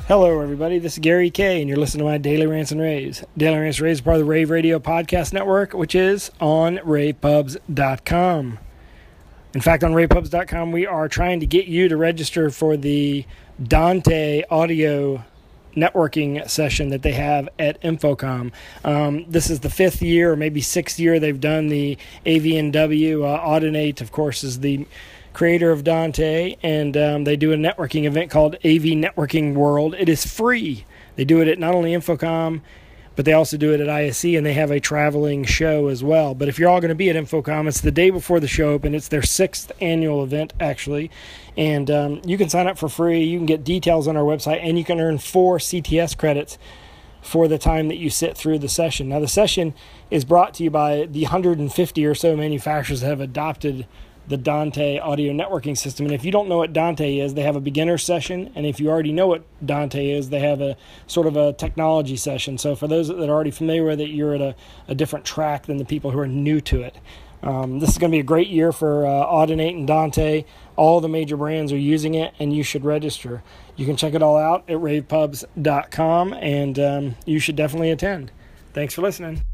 Hello, everybody. This is Gary K, and you're listening to my Daily Rants and Raves. Daily Rants and Raves is part of the Rave Radio Podcast Network, which is on ravepubs.com. In fact, on ravepubs.com, we are trying to get you to register for the Dante audio networking session that they have at Infocom. This is the fifth year or maybe sixth year they've done the AV&W. Audinate, of course, is the creator of Dante, and they do a networking event called AV Networking World. It is free. They do it at not only Infocom, but they also do it at ISE, and they have a traveling show as well. But if you're all going to be at Infocom, it's the day before the show open. It's their sixth annual event, actually, and you can sign up for free. You can get details on our website, and you can earn 4 CTS credits for the time that you sit through the session. Now, the session is brought to you by the 150 or so manufacturers that have adopted the Dante audio networking system. And if you don't know what Dante is, they have a beginner session. And if you already know what Dante is, they have a sort of a technology session. So for those that are already familiar with it, you're at a different track than the people who are new to it. This is going to be a great year for Audinate and Dante. All the major brands are using it, and you should register. You can check it all out at ravepubs.com, and you should definitely attend. Thanks for listening.